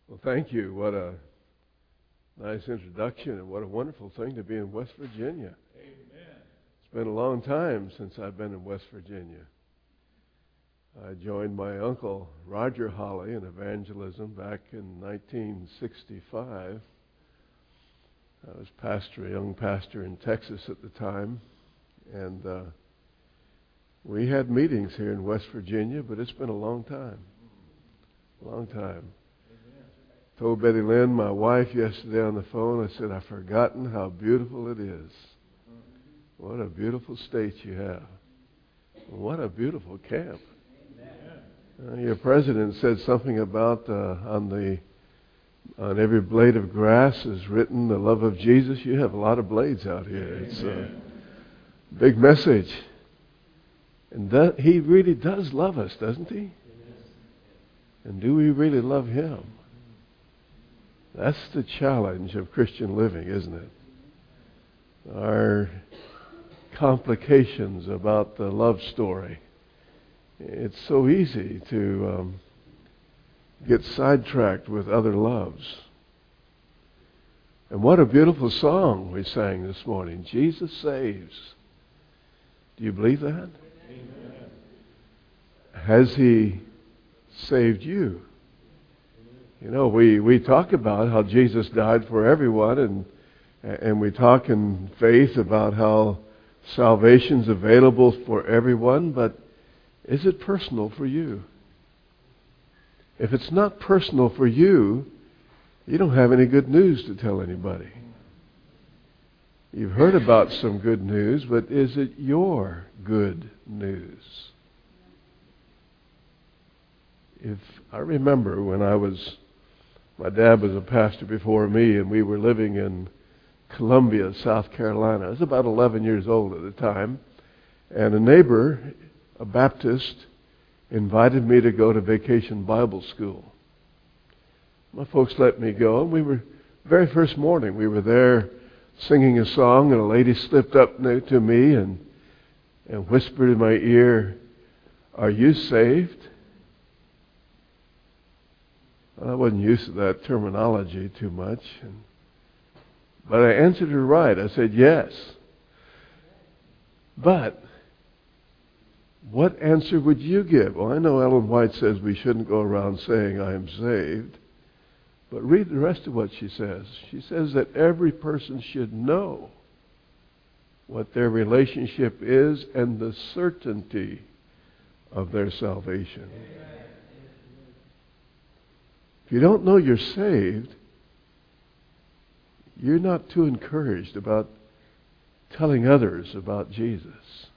Well, thank you. What a nice introduction, and what a wonderful thing to be in West Virginia. Amen. It's been a long time since I've been in West Virginia. I joined my uncle Roger Holly in evangelism back in 1965. I was a young pastor in Texas at the time, and we had meetings here in West Virginia, but it's been a long time. Long time. Told Betty Lynn, my wife, yesterday on the phone, I said, I've forgotten how beautiful it is. What a beautiful state you have. What a beautiful camp. Your president said something about on every blade of grass is written the love of Jesus. You have a lot of blades out here. It's a big message. And he really does love us, doesn't he? And do we really love him? That's the challenge of Christian living, isn't it? Our complications about the love story. It's so easy to get sidetracked with other loves. And what a beautiful song we sang this morning. Jesus saves. Do you believe that? Amen. Has He saved you? You know, we talk about how Jesus died for everyone, and we talk in faith about how salvation's available for everyone, but is it personal for you? If it's not personal for you, you don't have any good news to tell anybody. You've heard about some good news, but is it your good news? If I remember when my dad was a pastor before me, and we were living in Columbia, South Carolina. I was about 11 years old at the time. And a neighbor, a Baptist, invited me to go to vacation Bible school. My folks let me go, and very first morning, we were there singing a song, and a lady slipped up to me and whispered in my ear, "Are you saved?" I wasn't used to that terminology too much. But I answered her right. I said, yes. But what answer would you give? Well, I know Ellen White says we shouldn't go around saying I am saved. But read the rest of what she says. She says that every person should know what their relationship is and the certainty of their salvation. If you don't know you're saved, you're not too encouraged about telling others about Jesus.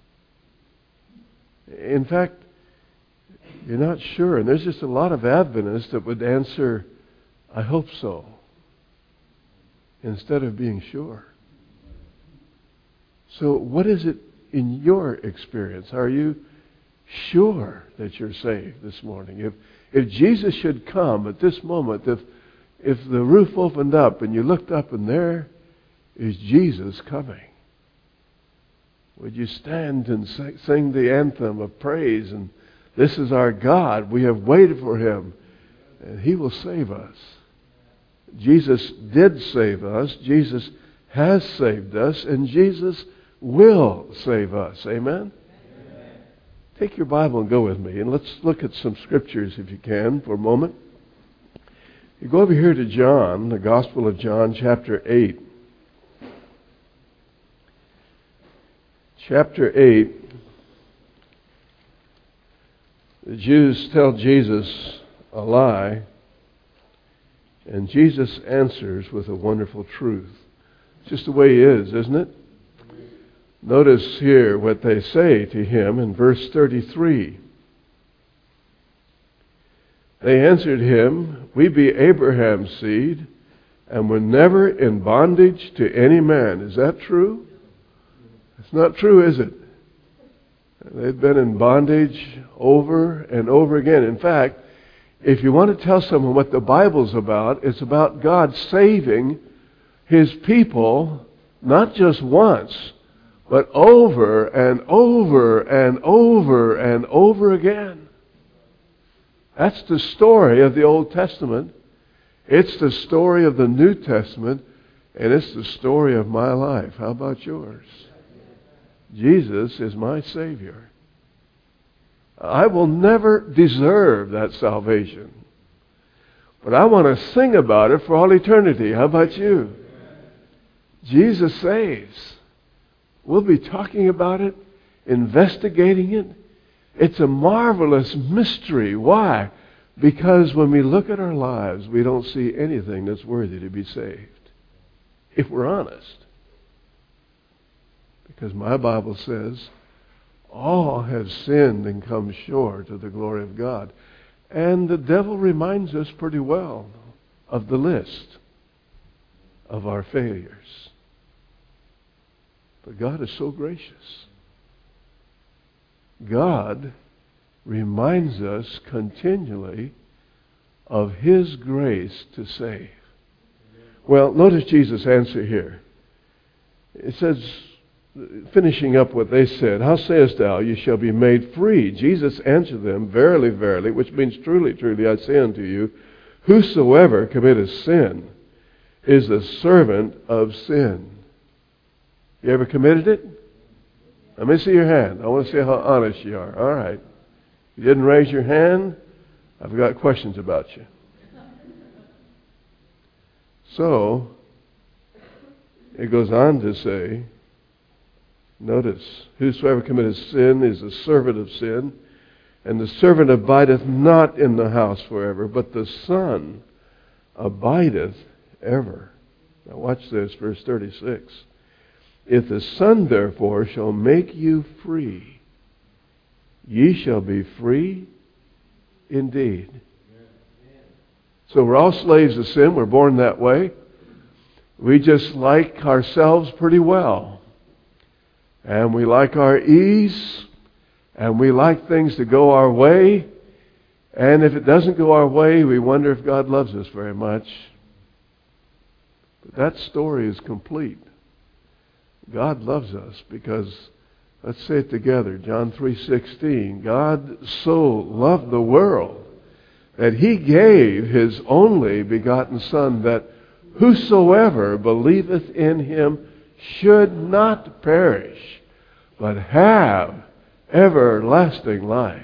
In fact, you're not sure. And there's just a lot of Adventists that would answer, "I hope so," instead of being sure. So what is it in your experience? Are you sure that you're saved this morning? If Jesus should come at this moment, if the roof opened up and you looked up and there is Jesus coming, would you stand and sing the anthem of praise? And this is our God. We have waited for Him, and He will save us. Jesus did save us. Jesus has saved us, and Jesus will save us. Amen? Take your Bible and go with me, and let's look at some scriptures, if you can, for a moment. You go over here to John, the Gospel of John, chapter 8. Chapter 8, the Jews tell Jesus a lie, and Jesus answers with a wonderful truth. It's just the way He is, isn't it? Notice here what they say to Him in verse 33. They answered Him, "We be Abraham's seed, and were never in bondage to any man." Is that true? It's not true, is it? They've been in bondage over and over again. In fact, if you want to tell someone what the Bible's about, it's about God saving His people, not just once, but over and over and over and over again. That's the story of the Old Testament. It's the story of the New Testament, and it's the story of my life. How about yours? Jesus is my Savior. I will never deserve that salvation, but I want to sing about it for all eternity. How about you? Jesus saves. We'll be talking about it, investigating it. It's a marvelous mystery. Why? Because when we look at our lives, we don't see anything that's worthy to be saved, if we're honest. Because my Bible says, all have sinned and come short of the glory of God. And the devil reminds us pretty well of the list of our failures. But God is so gracious. God reminds us continually of His grace to save. Well, notice Jesus' answer here. It says, finishing up what they said, how sayest thou, you shall be made free? Jesus answered them, verily, verily, which means truly, truly, I say unto you, whosoever committeth sin is the servant of sin. You ever committed it? Let me see your hand. I want to see how honest you are. All right. You didn't raise your hand? I've got questions about you. So, it goes on to say, notice, whosoever committeth sin is a servant of sin, and the servant abideth not in the house forever, but the Son abideth ever. Now watch this, verse 36. If the Son therefore shall make you free, ye shall be free indeed. So we're all slaves of sin. We're born that way. We just like ourselves pretty well. And we like our ease. And we like things to go our way. And if it doesn't go our way, we wonder if God loves us very much. But that story is complete. God loves us because, let's say it together, John 3:16, God so loved the world that He gave His only begotten Son, that whosoever believeth in Him should not perish, but have everlasting life.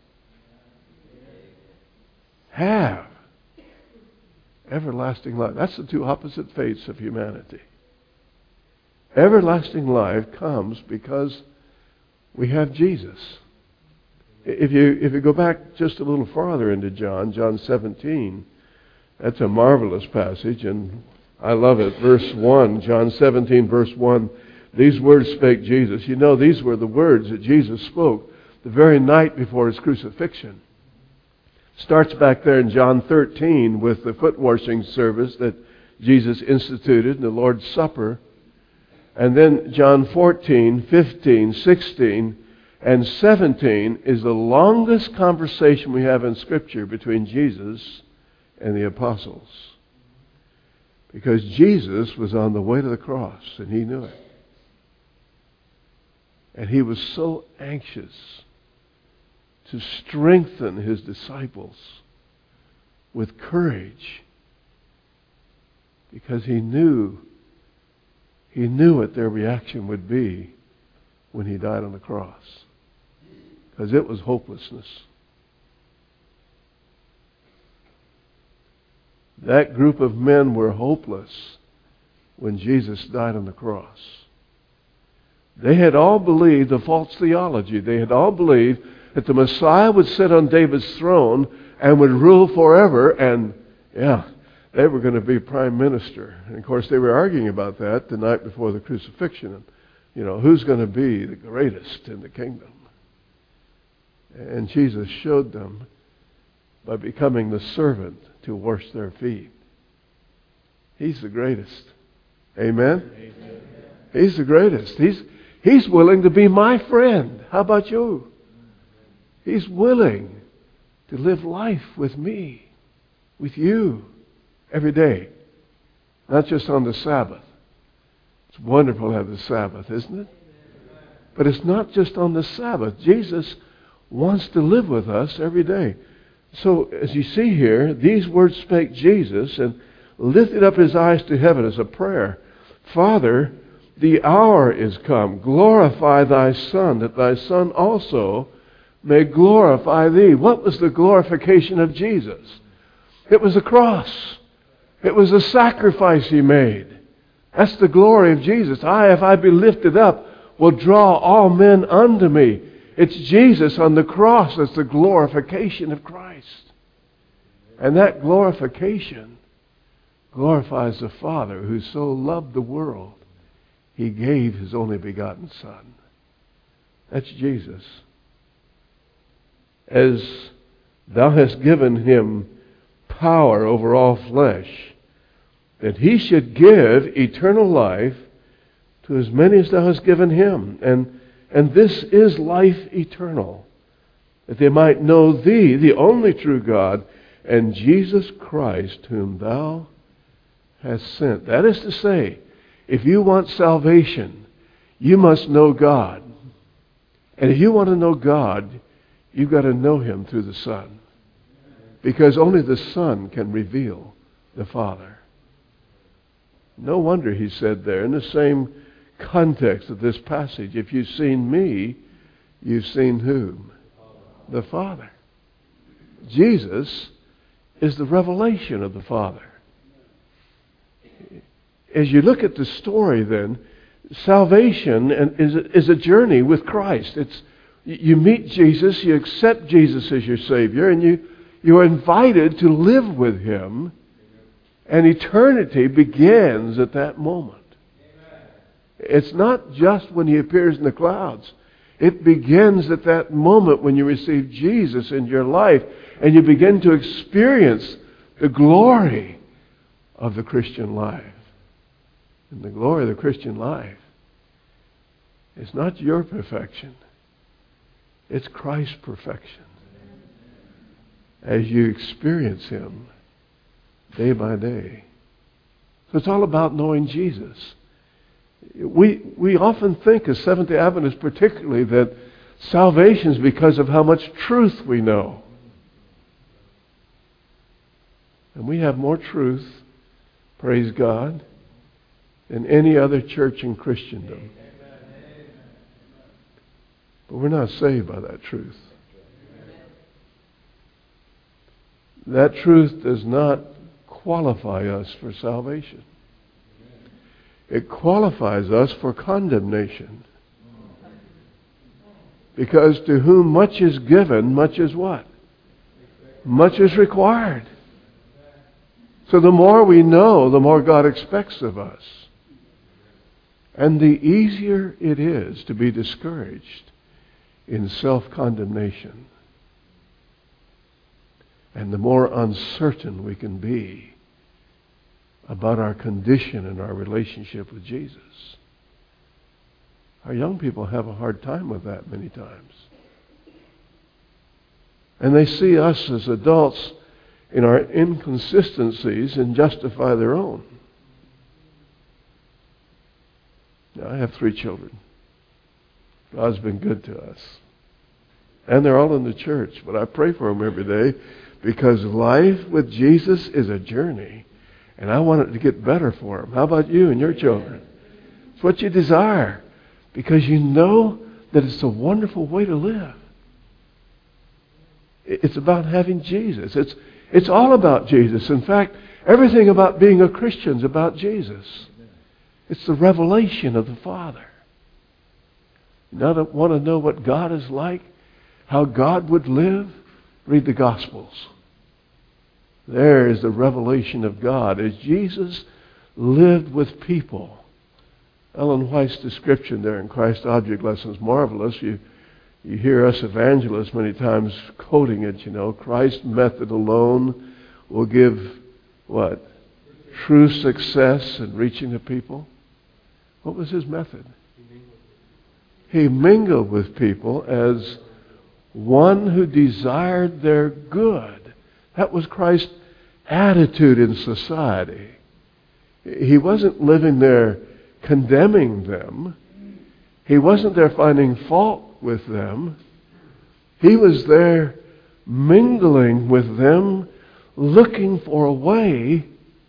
Have everlasting life. That's the two opposite fates of humanity. Everlasting life comes because we have Jesus. If you go back just a little farther into John 17, that's a marvelous passage, and I love it. Verse 1, John 17, verse 1, these words spake Jesus. You know, these were the words that Jesus spoke the very night before His crucifixion. Starts back there in John 13 with the foot washing service that Jesus instituted in the Lord's Supper. And then John 14, 15, 16, and 17 is the longest conversation we have in Scripture between Jesus and the apostles. Because Jesus was on the way to the cross, and He knew it. And He was so anxious to strengthen His disciples with courage, because He knew what their reaction would be when He died on the cross. Because it was hopelessness. That group of men were hopeless when Jesus died on the cross. They had all believed a false theology. They had all believed that the Messiah would sit on David's throne and would rule forever, and they were going to be prime minister. And of course they were arguing about that the night before the crucifixion. And, who's going to be the greatest in the kingdom? And Jesus showed them by becoming the servant to wash their feet. He's the greatest. Amen? Amen. He's the greatest. He's willing to be my friend. How about you? He's willing to live life with me, with you, every day. Not just on the Sabbath. It's wonderful to have the Sabbath, isn't it? But it's not just on the Sabbath. Jesus wants to live with us every day. So, as you see here, these words spake Jesus and lifted up his eyes to heaven as a prayer. Father, the hour is come. Glorify thy Son, that thy Son also may glorify thee. What was the glorification of Jesus? It was the cross. It was the sacrifice he made. That's the glory of Jesus. I, if I be lifted up, will draw all men unto me. It's Jesus on the cross that's the glorification of Christ. And that glorification glorifies the Father who so loved the world, he gave his only begotten Son. That's Jesus. As thou hast given him power over all flesh, that he should give eternal life to as many as thou hast given him. And this is life eternal, that they might know thee, the only true God, and Jesus Christ, whom thou hast sent. That is to say, if you want salvation, you must know God. And if you want to know God, you've got to know him through the Son. Because only the Son can reveal the Father. No wonder he said there, in the same context of this passage, if you've seen me, you've seen whom? The Father. Jesus is the revelation of the Father. As you look at the story then, salvation is a journey with Christ. You meet Jesus, you accept Jesus as your Savior, and you are invited to live with him, and eternity begins at that moment. It's not just when he appears in the clouds. It begins at that moment when you receive Jesus in your life and you begin to experience the glory of the Christian life. And the glory of the Christian life is not your perfection. It's Christ's perfection. As you experience him day by day. So it's all about knowing Jesus. We often think as Seventh-day Adventists particularly that salvation is because of how much truth we know. And we have more truth, praise God, than any other church in Christendom. But we're not saved by that truth. That truth does not qualify us for salvation. It qualifies us for condemnation. Because to whom much is given, much is what? Much is required. So the more we know, the more God expects of us. And the easier it is to be discouraged in self-condemnation. And the more uncertain we can be about our condition and our relationship with Jesus. Our young people have a hard time with that many times. And they see us as adults in our inconsistencies and justify their own. Now, I have 3 children. God's been good to us. And they're all in the church, but I pray for them every day because life with Jesus is a journey. And I want it to get better for them. How about you and your children? It's what you desire. Because you know that it's a wonderful way to live. It's about having Jesus. It's all about Jesus. In fact, everything about being a Christian is about Jesus. It's the revelation of the Father. You want to know what God is like? How God would live? Read the Gospels. There is the revelation of God as Jesus lived with people. Ellen White's description there in Christ Object Lessons, marvelous. You hear us evangelists many times quoting it, Christ's method alone will give what? True success in reaching the people. What was his method? He mingled with people as one who desired their good. That was Christ's attitude in society. He wasn't living there condemning them. He wasn't there finding fault with them. He was there mingling with them, looking for a way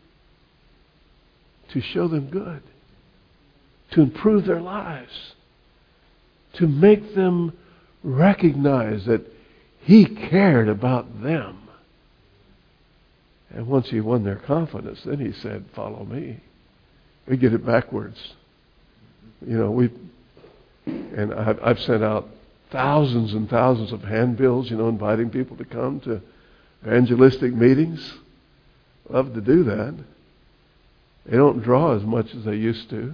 to show them good, to improve their lives, to make them recognize that He cared about them. And once He won their confidence, then He said, "Follow me." We get it backwards. I've sent out thousands and thousands of handbills, inviting people to come to evangelistic meetings. Love to do that. They don't draw as much as they used to.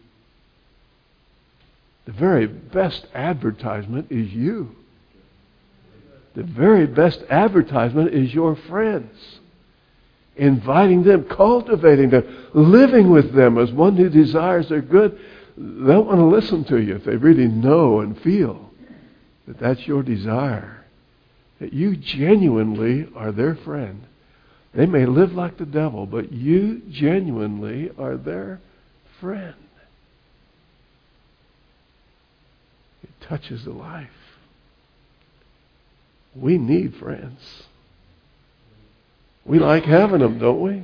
The very best advertisement is you. The very best advertisement is your friends. Inviting them, cultivating them, living with them as one who desires their good. They'll want to listen to you if they really know and feel that that's your desire, that you genuinely are their friend. They may live like the devil, but you genuinely are their friend. It touches the life. We need friends. We like having them, don't we?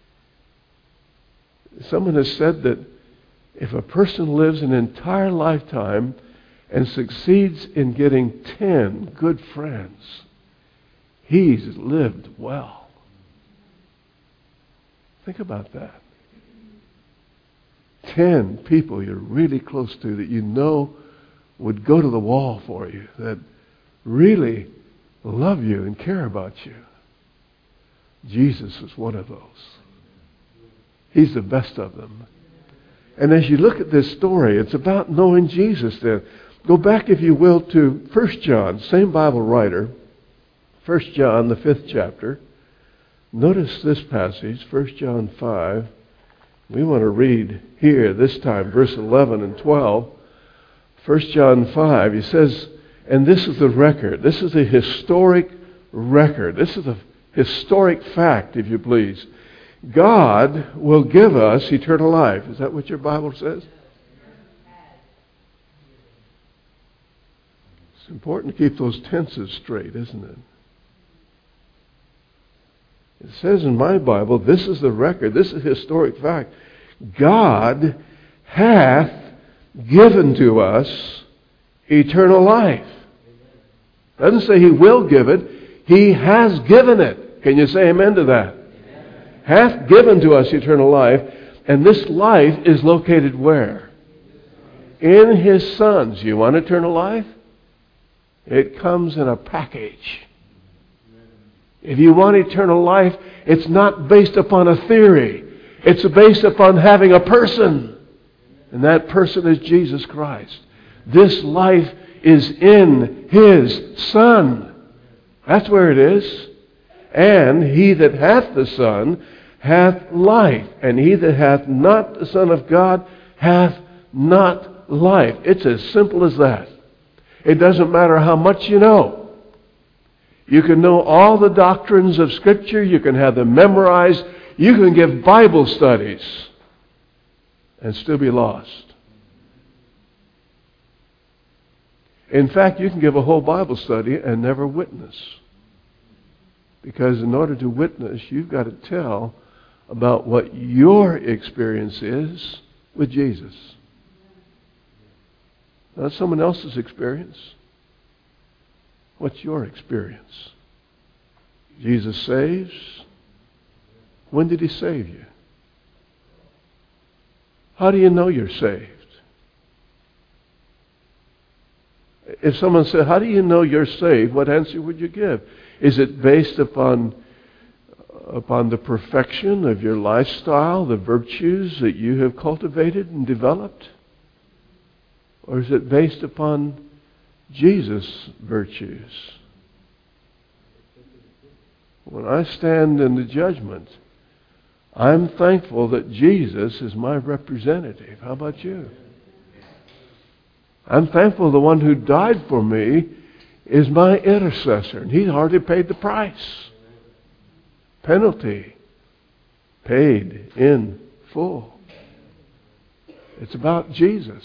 Someone has said that if a person lives an entire lifetime and succeeds in getting 10 good friends, he's lived well. Think about that. 10 people you're really close to that you know would go to the wall for you, that really love you and care about you. Jesus is one of those. He's the best of them. And as you look at this story, it's about knowing Jesus then. Go back, if you will, to 1 John, same Bible writer, 1 John, the 5th chapter. Notice this passage, 1 John 5. We want to read here, this time, verse 11 and 12. 1 John 5, he says, and this is the record. This is a historic record. This is a historic fact, if you please. God will give us eternal life. Is that what your Bible says? It's important to keep those tenses straight, isn't it? It says in my Bible, this is the record, this is a historic fact. God hath given to us eternal life. It doesn't say He will give it. He has given it. Can you say amen to that? Amen. Hath given to us eternal life. And this life is located where? In His Son's. You want eternal life? It comes in a package. If you want eternal life, it's not based upon a theory. It's based upon having a person. And that person is Jesus Christ. This life is in His Son. That's where it is. And he that hath the Son hath life. And he that hath not the Son of God hath not life. It's as simple as that. It doesn't matter how much you know. You can know all the doctrines of Scripture. You can have them memorized. You can give Bible studies and still be lost. In fact, you can give a whole Bible study and never witness. Because in order to witness, you've got to tell about what your experience is with Jesus. Not someone else's experience. What's your experience? Jesus saves. When did He save you? How do you know you're saved? If someone said, how do you know you're saved? What answer would you give? Is it based upon the perfection of your lifestyle, the virtues that you have cultivated and developed? Or is it based upon Jesus' virtues? When I stand in the judgment, I'm thankful that Jesus is my representative. How about you? I'm thankful the one who died for me is my intercessor. And He's already paid the price. Penalty paid in full. It's about Jesus.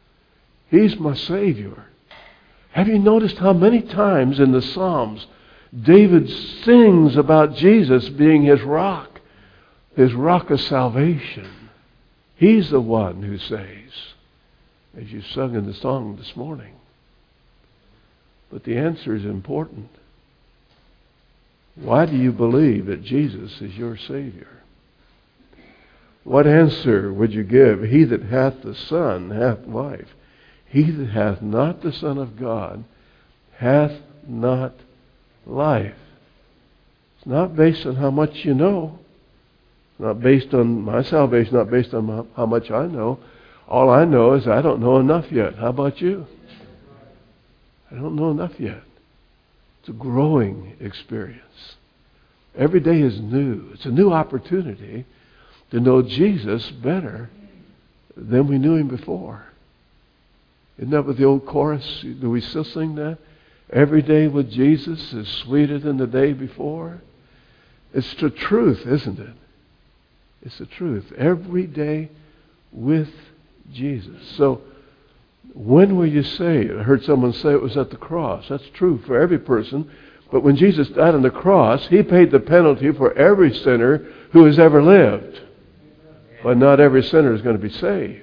He's my Savior. Have you noticed how many times in the Psalms David sings about Jesus being his rock of salvation. He's the one who saves, as you sung in the song this morning. But the answer is important. Why do you believe that Jesus is your Savior? What answer would you give? He that hath the Son hath life. He that hath not the Son of God hath not life. It's not based on how much you know. It's not based on my salvation, not based on how much I know. All I know is I don't know enough yet. How about you? I don't know enough yet. It's a growing experience. Every day is new. It's a new opportunity to know Jesus better than we knew Him before. Isn't that what the old chorus, do we still sing that? Every day with Jesus is sweeter than the day before. It's the truth, isn't it? It's the truth. Every day with Jesus. So, when were you saved? I heard someone say it was at the cross. That's true for every person. But when Jesus died on the cross, He paid the penalty for every sinner who has ever lived. But not every sinner is going to be saved.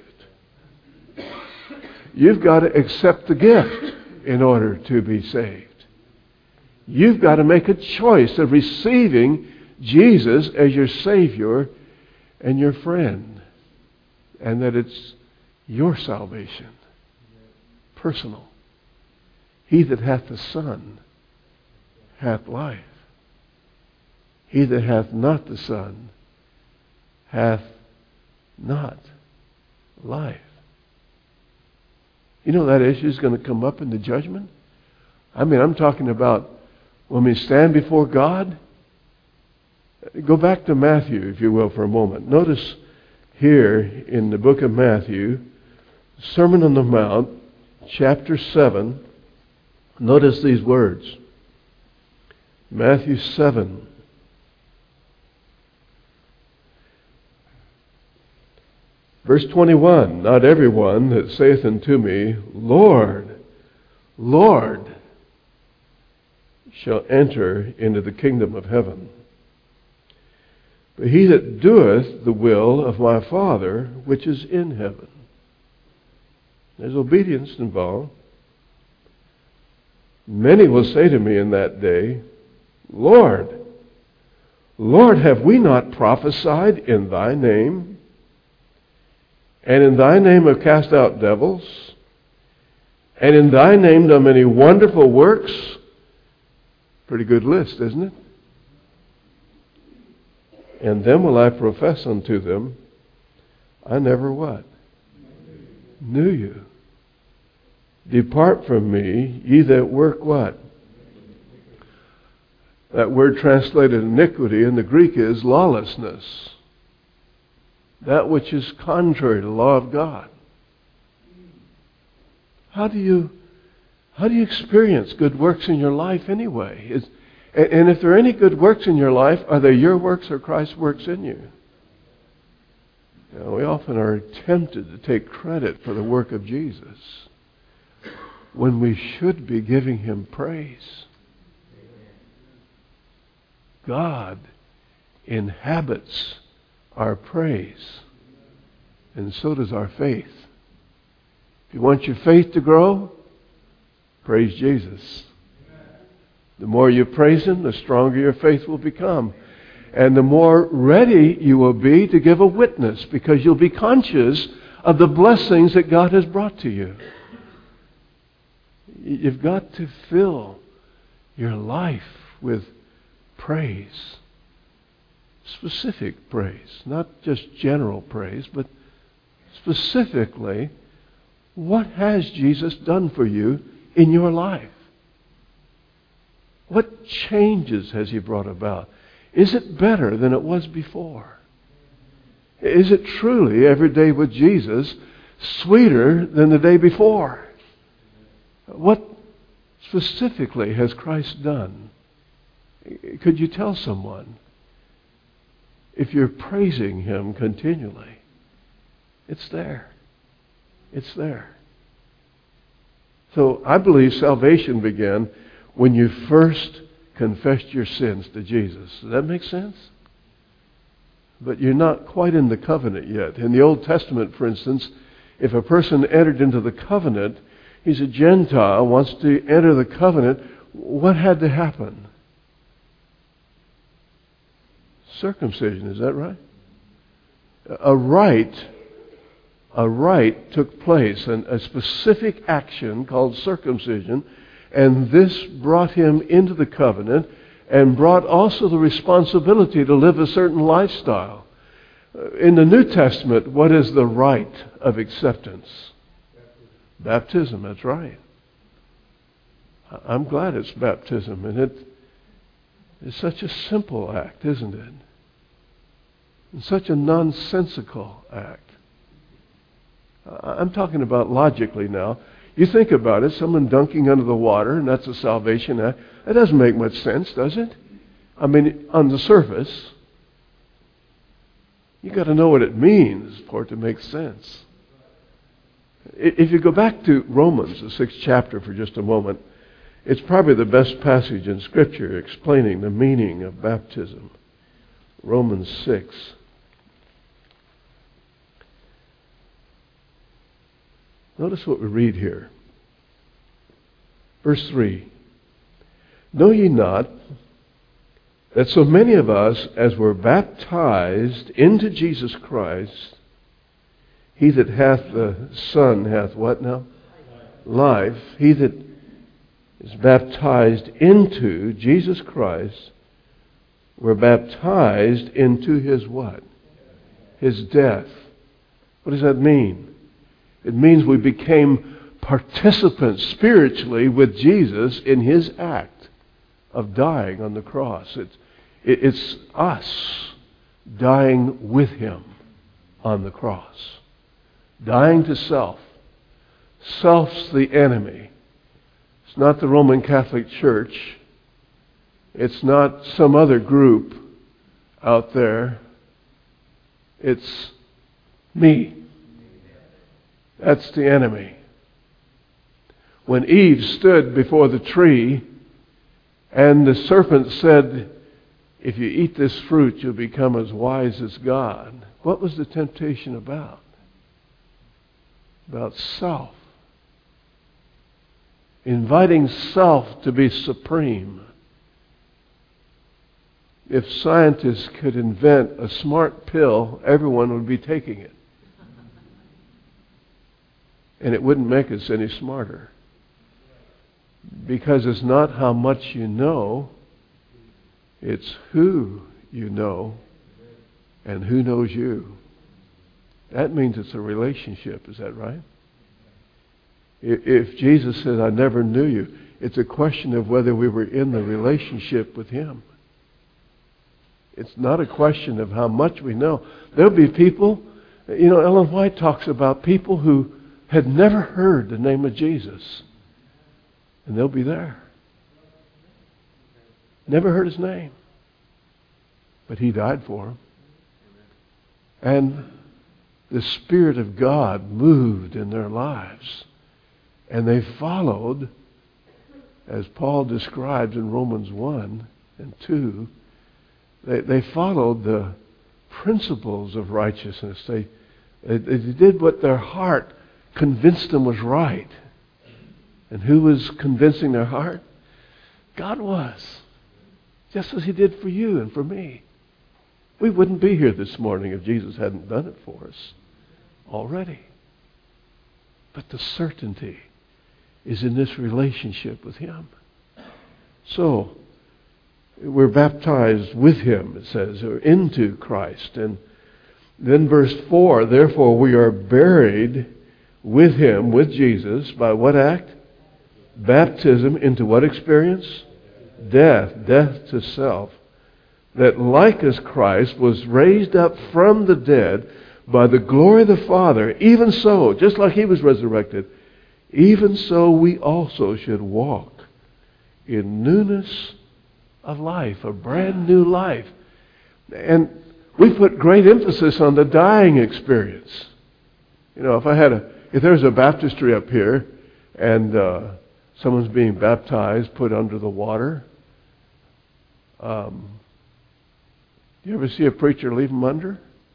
You've got to accept the gift in order to be saved. You've got to make a choice of receiving Jesus as your Savior and your friend. And that it's your salvation. Personal. He that hath the Son hath life. He that hath not the Son hath not life. You know that issue is going to come up in the judgment? I mean, I'm talking about when we stand before God. Go back to Matthew, if you will, for a moment. Notice here in the book of Matthew, Sermon on the Mount, chapter 7, notice these words. Matthew 7. Verse 21, not everyone that saith unto me, Lord, Lord, shall enter into the kingdom of heaven, but he that doeth the will of my Father which is in heaven. There's obedience involved. Many will say to me in that day, Lord, Lord, have we not prophesied in thy name? And in thy name have cast out devils? And in thy name done many wonderful works? Pretty good list, isn't it? And then will I profess unto them, I never what? Knew you. Depart from me, ye that work what? That word translated iniquity in the Greek is lawlessness. That which is contrary to the law of God. How do you experience good works in your life anyway? And if there are any good works in your life, are they your works or Christ's works in you? We often are tempted to take credit for the work of Jesus when we should be giving Him praise. God inhabits our praise, and so does our faith. If you want your faith to grow, praise Jesus. The more you praise Him, the stronger your faith will become. And the more ready you will be to give a witness, because you'll be conscious of the blessings that God has brought to you. You've got to fill your life with praise. Specific praise. Not just general praise, but specifically, what has Jesus done for you in your life? What changes has He brought about? Is it better than it was before? Is it truly, every day with Jesus, sweeter than the day before? What specifically has Christ done? Could you tell someone? If you're praising Him continually, it's there. It's there. So I believe salvation began when you first confessed your sins to Jesus. Does that make sense? But you're not quite in the covenant yet. In the Old Testament, for instance, if a person entered into the covenant, he's a Gentile, wants to enter the covenant, what had to happen? Circumcision, is that right? A rite took place, and a specific action called circumcision, and this brought him into the covenant and brought also the responsibility to live a certain lifestyle. In the New Testament, what is the rite of acceptance? Baptism, that's right. I'm glad it's baptism, and it's such a simple act, isn't it? It's such a nonsensical act. I'm talking about logically now. You think about it, someone dunking under the water, and that's a salvation act. That doesn't make much sense, does it? I mean, on the surface, you got to know what it means for it to make sense. If you go back to Romans, the 6th chapter, for just a moment, it's probably the best passage in Scripture explaining the meaning of baptism. Romans 6. Notice what we read here. Verse 3. Know ye not that so many of us as were baptized into Jesus Christ, he that hath the Son hath what now? Life. He that is baptized into Jesus Christ were baptized into his what? His death. What does that mean? It means we became participants spiritually with Jesus in his act of dying on the cross. It's us dying with him on the cross. Dying to self. Self's the enemy. It's not the Roman Catholic Church. It's not some other group out there. It's me. That's the enemy. When Eve stood before the tree and the serpent said, if you eat this fruit, you'll become as wise as God. What was the temptation about? About self. Inviting self to be supreme. If scientists could invent a smart pill, everyone would be taking it. And it wouldn't make us any smarter. Because it's not how much you know, it's who you know and who knows you. That means it's a relationship, is that right? If Jesus says, I never knew you, it's a question of whether we were in the relationship with him. It's not a question of how much we know. There'll be people, Ellen White talks about people who had never heard the name of Jesus. And they'll be there. Never heard his name. But he died for them. And the Spirit of God moved in their lives. And they followed, as Paul describes in Romans 1 and 2, they followed the principles of righteousness. They did what their heart convinced them was right. And who was convincing their heart? God was. Just as he did for you and for me. We wouldn't be here this morning if Jesus hadn't done it for us already. But the certainty is in this relationship with him. So, we're baptized with him, it says, or into Christ. And then verse 4, therefore we are buried with him, with Jesus, by what act? Baptism into what experience? Death. Death to self. That like as Christ was raised up from the dead by the glory of the Father, even so, just like he was resurrected, even so we also should walk in newness of life, a brand new life. And we put great emphasis on the dying experience. If there's a baptistry up here and someone's being baptized, put under the water, Do you ever see a preacher leave them under?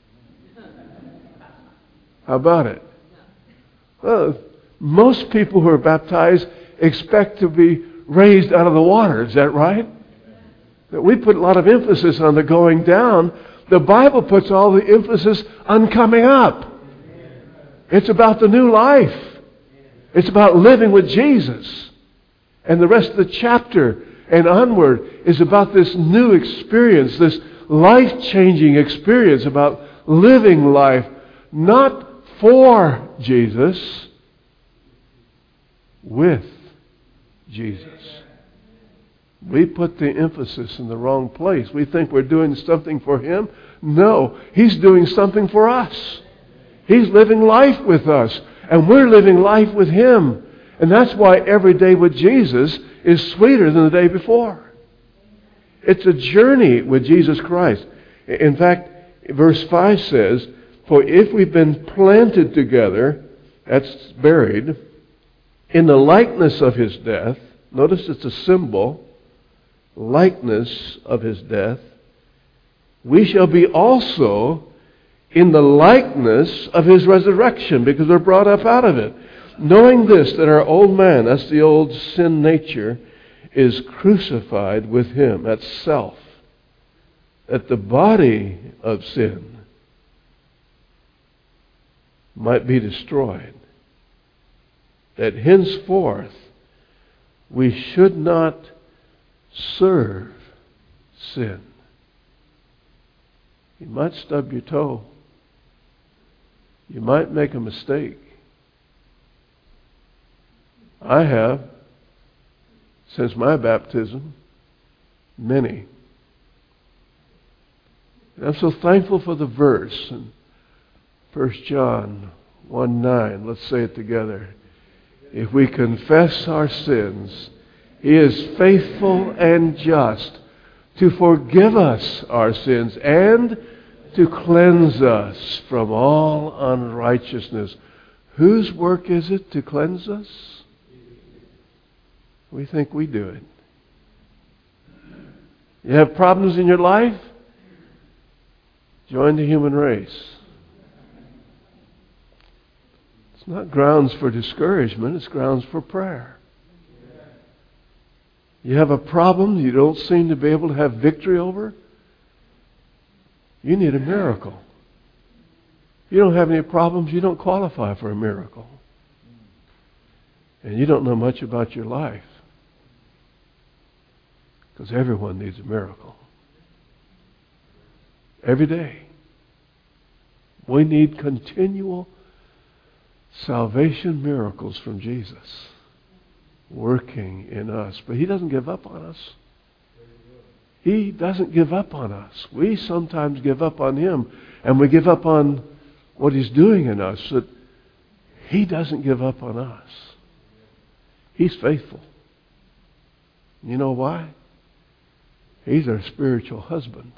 How about it? Well, most people who are baptized expect to be raised out of the water. Is that right? That we put a lot of emphasis on the going down. The Bible puts all the emphasis on coming up. It's about the new life. It's about living with Jesus. And the rest of the chapter and onward is about this new experience, this life-changing experience about living life, not for Jesus, with Jesus. We put the emphasis in the wrong place. We think we're doing something for Him. No, He's doing something for us. He's living life with us, and we're living life with Him. And that's why every day with Jesus is sweeter than the day before. It's a journey with Jesus Christ. In fact, verse 5 says, "For if we've been planted together," that's buried, "in the likeness of His death," notice it's a symbol, likeness of His death, "we shall be also in the likeness of His resurrection," because we're brought up out of it. "Knowing this, that our old man," that's the old sin nature, "is crucified with Him," that's self, "that the body of sin might be destroyed, that henceforth we should not serve sin." You might stub your toe. You might make a mistake. I have, since my baptism, many. And I'm so thankful for the verse in 1 John 1:9. Let's say it together. "If we confess our sins, He is faithful and just to forgive us our sins and to cleanse us from all unrighteousness." Whose work is it to cleanse us? We think we do it. You have problems in your life? Join the human race. It's not grounds for discouragement, it's grounds for prayer. You have a problem you don't seem to be able to have victory over? You need a miracle. You don't have any problems, you don't qualify for a miracle. And you don't know much about your life. Because everyone needs a miracle. Every day. We need continual salvation miracles from Jesus working in us. But He doesn't give up on us. He doesn't give up on us. We sometimes give up on Him, and we give up on what He's doing in us. But He doesn't give up on us. He's faithful. You know why? He's our spiritual husband.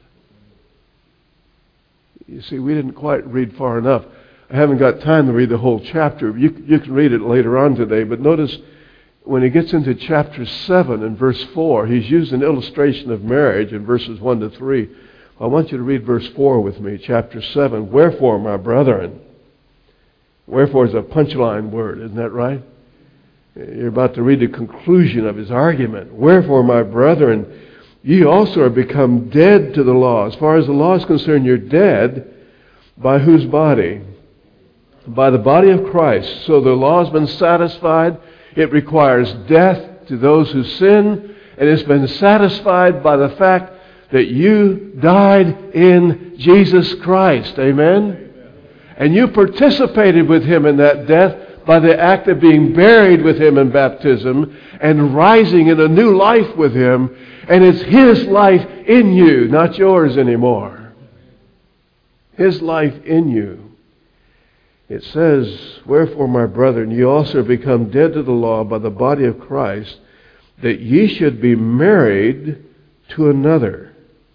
You see, we didn't quite read far enough. I haven't got time to read the whole chapter. You can read it later on today. But notice when he gets into chapter 7 and verse 4, he's used an illustration of marriage in verses 1 to 3. I want you to read verse 4 with me, chapter 7. "Wherefore, my brethren," wherefore is a punchline word, isn't that right? You're about to read the conclusion of his argument. "Wherefore, my brethren, ye also are become dead to the law." As far as the law is concerned, you're dead. By whose body? By the body of Christ. So the law has been satisfied. It requires death to those who sin. And it's been satisfied by the fact that you died in Jesus Christ. Amen? And you participated with Him in that death by the act of being buried with Him in baptism and rising in a new life with Him. And it's His life in you, not yours anymore. His life in you. It says, "Wherefore, my brethren, ye also are become dead to the law by the body of Christ, that ye should be married to another,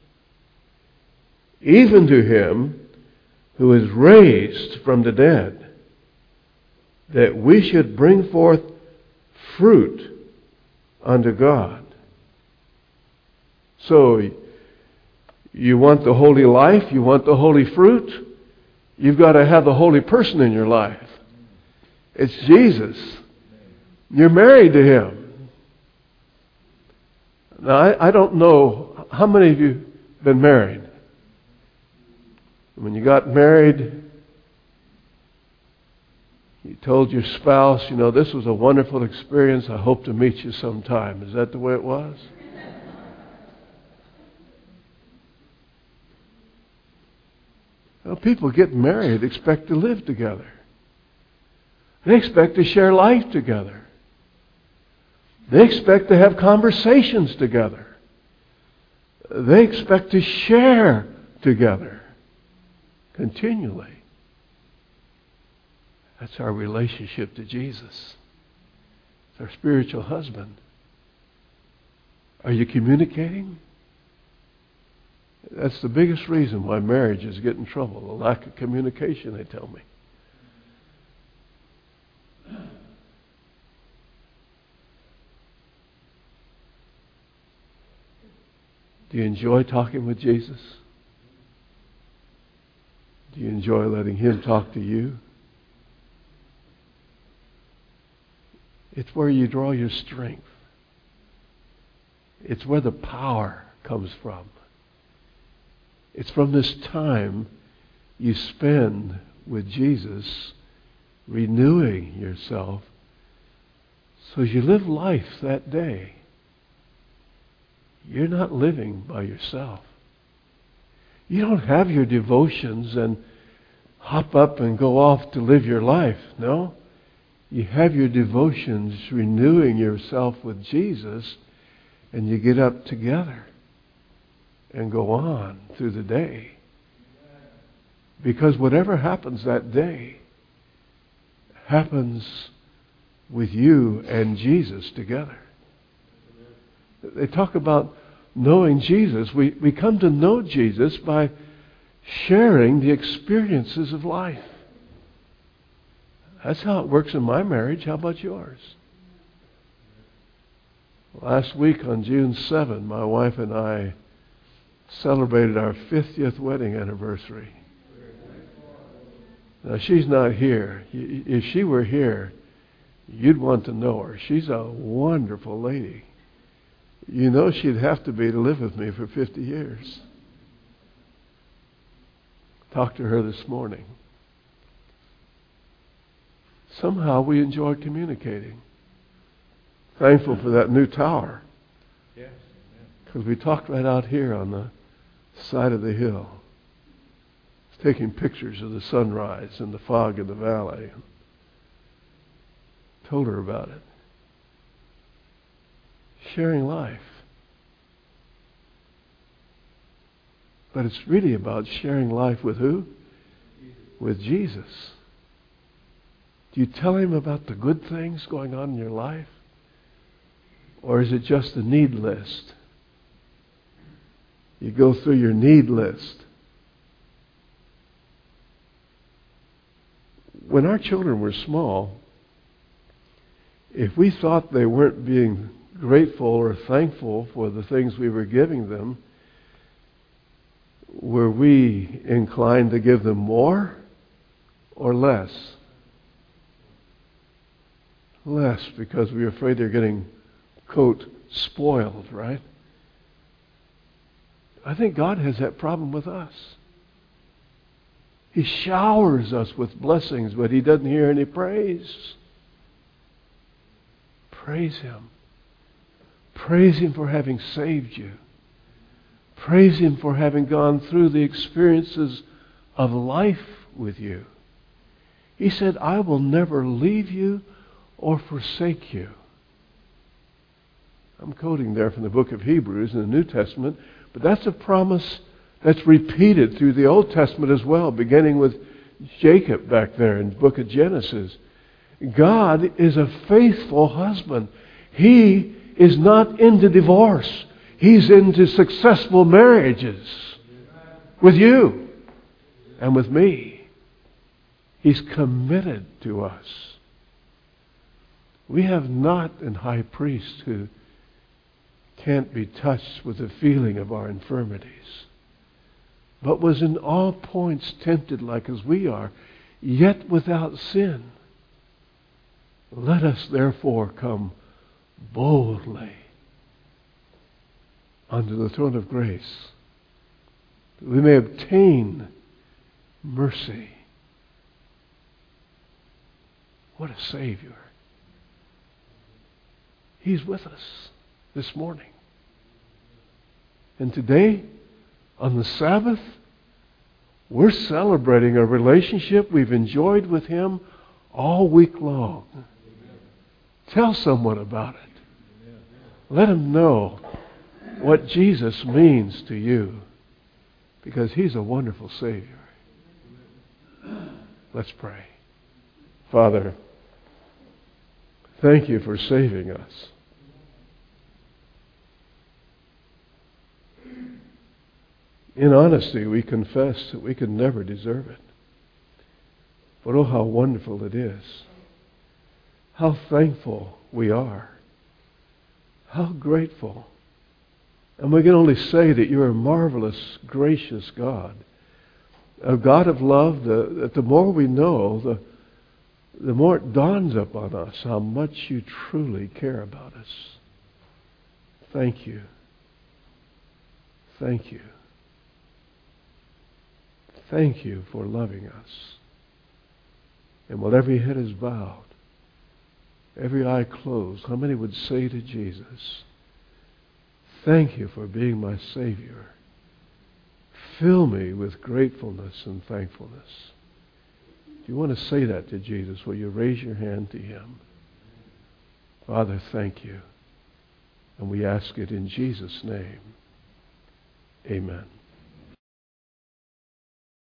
even to Him who is raised from the dead, that we should bring forth fruit unto God." So You want the holy life? You want the holy fruit? You've got to have the holy person in your life. It's Jesus. You're married to Him. Now, I don't know, how many of you have been married? When you got married, you told your spouse, this was a wonderful experience. I hope to meet you sometime. Is that the way it was? Well, people get married, expect to live together. They expect to share life together. They expect to have conversations together. They expect to share together continually. That's our relationship to Jesus. It's our spiritual husband. Are you communicating? That's the biggest reason why marriages get in trouble. The lack of communication, they tell me. Do you enjoy talking with Jesus? Do you enjoy letting Him talk to you? It's where you draw your strength. It's where the power comes from. It's from this time you spend with Jesus, renewing yourself, so you live life that day. You're not living by yourself. You don't have your devotions and hop up and go off to live your life. No. You have your devotions renewing yourself with Jesus, and you get up together and go on through the day. Because whatever happens that day happens with you and Jesus together. They talk about knowing Jesus. We come to know Jesus by sharing the experiences of life. That's how it works in my marriage. How about yours? Last week on June 7, my wife and I celebrated our 50th wedding anniversary. Now, she's not here. If she were here, you'd want to know her. She's a wonderful lady. You know she'd have to be to live with me for 50 years. Talked to her this morning. Somehow we enjoy communicating. Thankful for that new tower. Because we talked right out here on the side of the hill. Taking pictures of the sunrise and the fog in the valley. Told her about it. Sharing life. But it's really about sharing life with who? With Jesus. Do you tell Him about the good things going on in your life? Or is it just a need list? You go through your need list. When our children were small, if we thought they weren't being grateful or thankful for the things we were giving them, were we inclined to give them more or less? Less, because we were afraid they're getting, quote, spoiled, right? I think God has that problem with us. He showers us with blessings, but He doesn't hear any praise. Praise Him. Praise Him for having saved you. Praise Him for having gone through the experiences of life with you. He said, I will never leave you or forsake you. I'm quoting there from the book of Hebrews in the New Testament, but that's a promise that's repeated through the Old Testament as well, beginning with Jacob back there in the book of Genesis. God is a faithful husband. He is not into divorce. He's into successful marriages with you and with me. He's committed to us. We have not a high priest who can't be touched with the feeling of our infirmities. but was in all points tempted like as we are, yet without sin. Let us therefore come boldly unto the throne of grace, that we may obtain mercy. What a Savior. He's with us this morning. And today, on the Sabbath, we're celebrating a relationship we've enjoyed with Him all week long. Tell someone about it. Let them know what Jesus means to you, because He's a wonderful Savior. Let's pray. Father, thank You for saving us. In honesty, we confess that we could never deserve it. But oh, how wonderful it is. How thankful we are. How grateful. And we can only say that You're a marvelous, gracious God. A God of love that the more we know, the more it dawns upon us how much You truly care about us. Thank You. Thank You. Thank You for loving us. And while every head is bowed, every eye closed, how many would say to Jesus, thank You for being my Savior. Fill me with gratefulness and thankfulness. If you want to say that to Jesus, will you raise your hand to Him? Father, thank You. And we ask it in Jesus' name. Amen.